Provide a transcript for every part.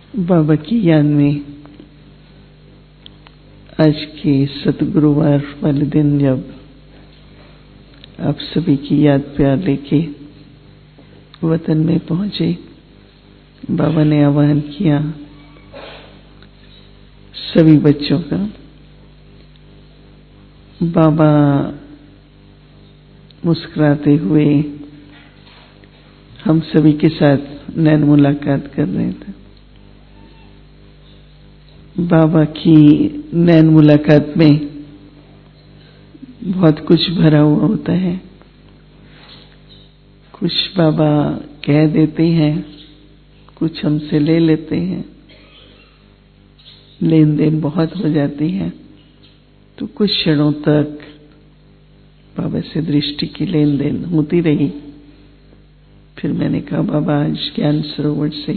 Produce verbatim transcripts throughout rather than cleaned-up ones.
बाबा की याद में आज के सतगुरुवार वाले दिन जब आप सभी की याद प्यार लेके वतन में पहुंचे, बाबा ने आह्वान किया सभी बच्चों का। बाबा मुस्कुराते हुए हम सभी के साथ नैन मुलाकात कर रहे थे। बाबा की नैन मुलाकात में बहुत कुछ भरा हुआ होता है। कुछ बाबा कह देते हैं, कुछ हमसे ले लेते हैं, लेन देन बहुत हो जाती है। तो कुछ क्षणों तक बाबा से दृष्टि की लेन देन होती रही। फिर मैंने कहा बाबा आज ज्ञान सरोवर से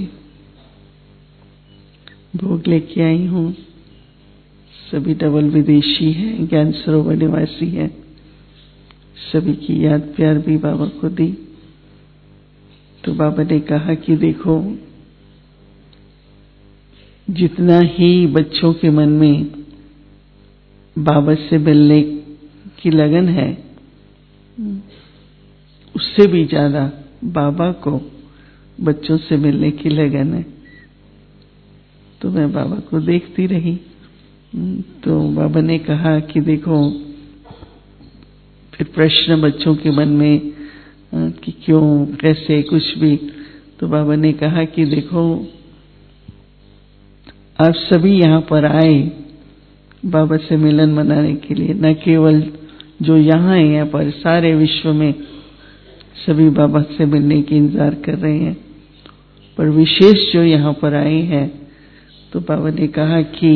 भोग लेके आई हूँ। सभी डबल विदेशी हैं, ज्ञान सरोवर निवासी हैं। सभी की याद प्यार भी बाबा को दी। तो बाबा ने कहा कि देखो, जितना ही बच्चों के मन में बाबा से मिलने की लगन है, उससे भी ज्यादा बाबा को बच्चों से मिलने की लगन है। तो मैं बाबा को देखती रही। तो बाबा ने कहा कि देखो, फिर प्रश्न बच्चों के मन में कि क्यों, कैसे, कुछ भी। तो बाबा ने कहा कि देखो, आप सभी यहाँ पर आए बाबा से मिलन मनाने के लिए। न केवल जो यहाँ है, यहाँ पर सारे विश्व में सभी बाबा से मिलने की इंतजार कर रहे हैं, पर विशेष जो यहाँ पर आए हैं। तो बाबा ने कहा कि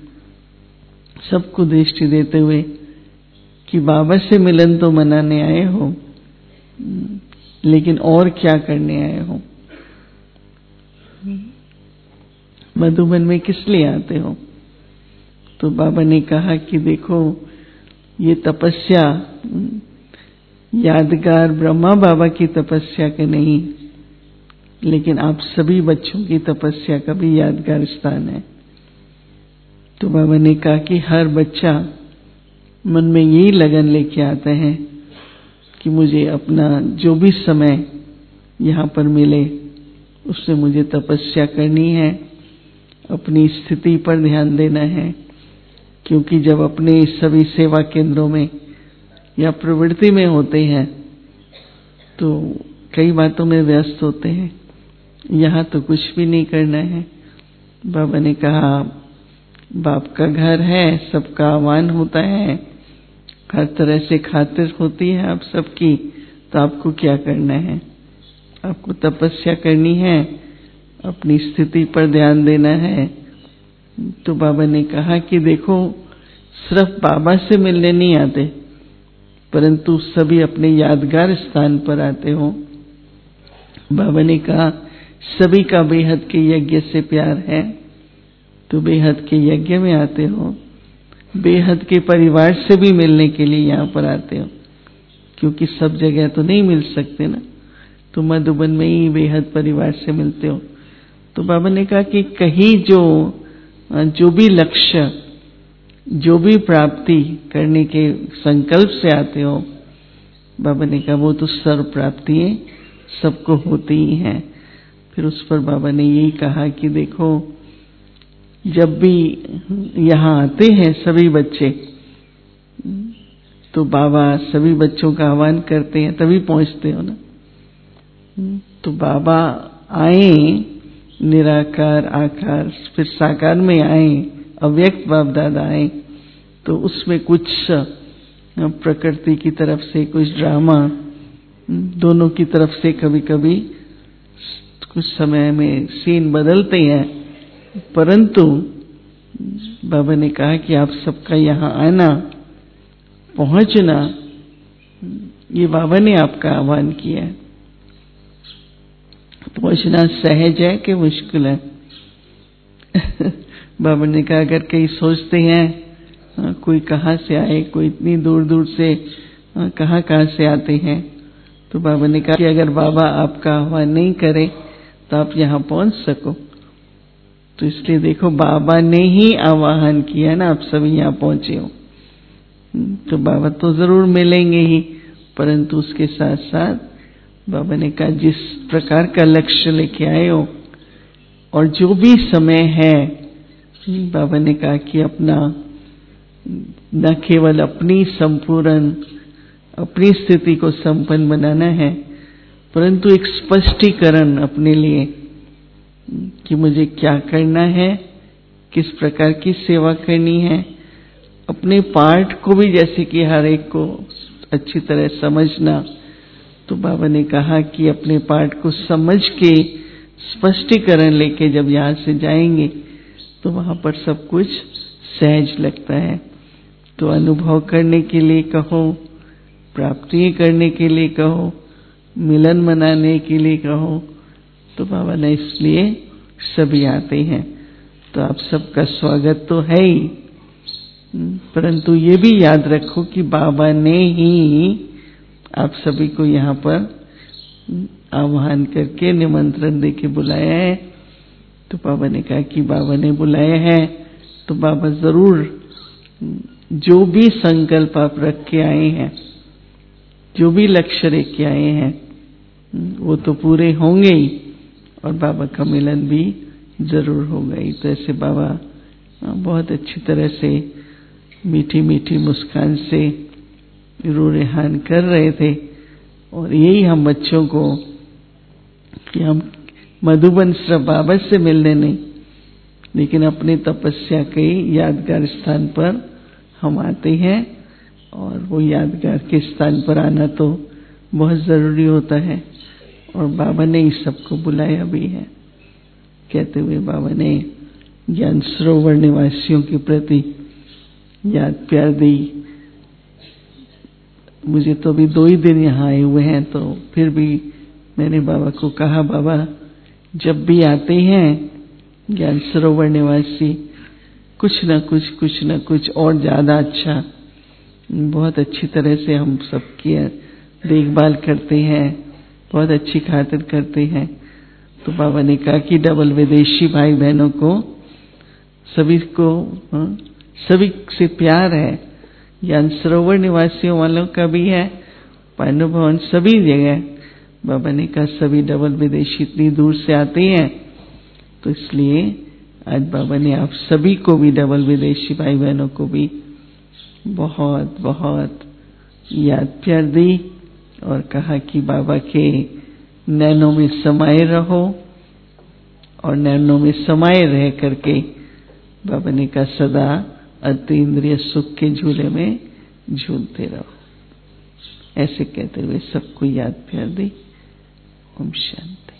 सबको दृष्टि देते हुए कि बाबा से मिलन तो मनाने आए हो, लेकिन और क्या करने आए हो? मधुबन में किस लिए आते हो? तो बाबा ने कहा कि देखो, ये तपस्या यादगार ब्रह्मा बाबा की तपस्या का नहीं, लेकिन आप सभी बच्चों की तपस्या का भी यादगार स्थान है। तो बाबा ने कहा कि हर बच्चा मन में यही लगन लेके आता है कि मुझे अपना जो भी समय यहाँ पर मिले, उससे मुझे तपस्या करनी है, अपनी स्थिति पर ध्यान देना है। क्योंकि जब अपने सभी सेवा केंद्रों में या प्रवृत्ति में होते हैं तो कई बातों में व्यस्त होते हैं। यहाँ तो कुछ भी नहीं करना है। बाबा ने कहा, बाप का घर है, सबका आह्वान होता है, हर तरह से खातिर होती है आप सबकी। तो आपको क्या करना है? आपको तपस्या करनी है, अपनी स्थिति पर ध्यान देना है। तो बाबा ने कहा कि देखो, सिर्फ बाबा से मिलने नहीं आते, परंतु सभी अपने यादगार स्थान पर आते हो। बाबा ने कहा सभी का बेहद के यज्ञ से प्यार है, तो बेहद के यज्ञ में आते हो। बेहद के परिवार से भी मिलने के लिए यहाँ पर आते हो, क्योंकि सब जगह तो नहीं मिल सकते ना। तो मधुबन में ही बेहद परिवार से मिलते हो। तो बाबा ने कहा कि कहीं जो जो भी लक्ष्य, जो भी प्राप्ति करने के संकल्प से आते हो, बाबा ने कहा वो तो सर्व प्राप्तियां सबको होती ही हैं। फिर उस पर बाबा ने यही कहा कि देखो, जब भी यहाँ आते हैं सभी बच्चे, तो बाबा सभी बच्चों का आह्वान करते हैं, तभी पहुंचते हो ना। तो बाबा आए निराकार आकार, फिर साकार में आए, अव्यक्त बाप दादा आए। तो उसमें कुछ प्रकृति की तरफ से, कुछ ड्रामा दोनों की तरफ से, कभी कभी कुछ समय में सीन बदलते हैं। परंतु बाबा ने कहा कि आप सबका यहाँ आना, पहुंचना, ये बाबा ने आपका आह्वान किया है। पहुंचना सहज है कि मुश्किल है? बाबा ने कहा अगर कई सोचते हैं कोई कहाँ से आए, कोई इतनी दूर दूर से कहाँ कहाँ से आते हैं, तो बाबा ने कहा कि अगर बाबा आपका आह्वान नहीं करे तो आप यहाँ पहुंच सको। तो इसलिए देखो बाबा ने ही आवाहन किया ना, आप सभी यहाँ पहुंचे हो, तो बाबा तो जरूर मिलेंगे ही, परंतु उसके साथ साथ बाबा ने कहा जिस प्रकार का लक्ष्य लेके आए हो और जो भी समय है, बाबा ने कहा कि अपना न केवल अपनी संपूर्ण अपनी स्थिति को संपन्न बनाना है, परंतु एक स्पष्टीकरण अपने लिए कि मुझे क्या करना है, किस प्रकार की सेवा करनी है, अपने पार्ट को भी जैसे कि हर एक को अच्छी तरह समझना। तो बाबा ने कहा कि अपने पार्ट को समझ के स्पष्टीकरण लेके जब यहाँ से जाएंगे तो वहां पर सब कुछ सहज लगता है। तो अनुभव करने के लिए कहो, प्राप्ति करने के लिए कहो, मिलन मनाने के लिए कहो, तो बाबा ने इसलिए सभी आते हैं। तो आप सबका स्वागत तो है ही, परंतु ये भी याद रखो कि बाबा ने ही आप सभी को यहाँ पर आह्वान करके निमंत्रण देके बुलाया है। तो बाबा ने कहा कि बाबा ने बुलाया है तो बाबा जरूर जो भी संकल्प आप रख के आए हैं, जो भी लक्ष्य लेके आए हैं, वो तो पूरे होंगे ही और बाबा का मिलन भी जरूर होगा ही। तो ऐसे बाबा बहुत अच्छी तरह से मीठी मीठी मुस्कान से रूरेहान कर रहे थे और यही हम बच्चों को कि हम मधुबन सिर्फ बाबा से मिलने नहीं, लेकिन अपने तपस्या के यादगार स्थान पर हम आते हैं और वो यादगार के स्थान पर आना तो बहुत जरूरी होता है और बाबा ने इस सबको बुलाया भी है। कहते हुए बाबा ने ज्ञान सरोवर निवासियों के प्रति याद प्यार दी। मुझे तो अभी दो ही दिन यहाँ आए हुए हैं, तो फिर भी मैंने बाबा को कहा, बाबा जब भी आते हैं ज्ञान सरोवर निवासी कुछ न कुछ कुछ न कुछ और ज्यादा अच्छा, बहुत अच्छी तरह से हम सबकी देखभाल करते हैं, बहुत अच्छी खातिर करते हैं। तो बाबा ने कहा कि डबल विदेशी भाई बहनों को सभी को सभी से प्यार है, ज्ञान सरोवर निवासियों वालों का भी है, पांडव भवन सभी जगह। बाबा ने कहा सभी डबल विदेशी इतनी दूर से आते हैं, तो इसलिए आज बाबा ने आप सभी को भी डबल विदेशी भाई बहनों को भी बहुत बहुत याद प्यार दी और कहा कि बाबा के नैनों में समाये रहो और नैनों में समाये रह करके बाबा ने कहा सदा अतीन्द्रिय सुख के झूले में झूलते रहो। ऐसे कहते हुए सबको याद प्यार दी। ओम शांति।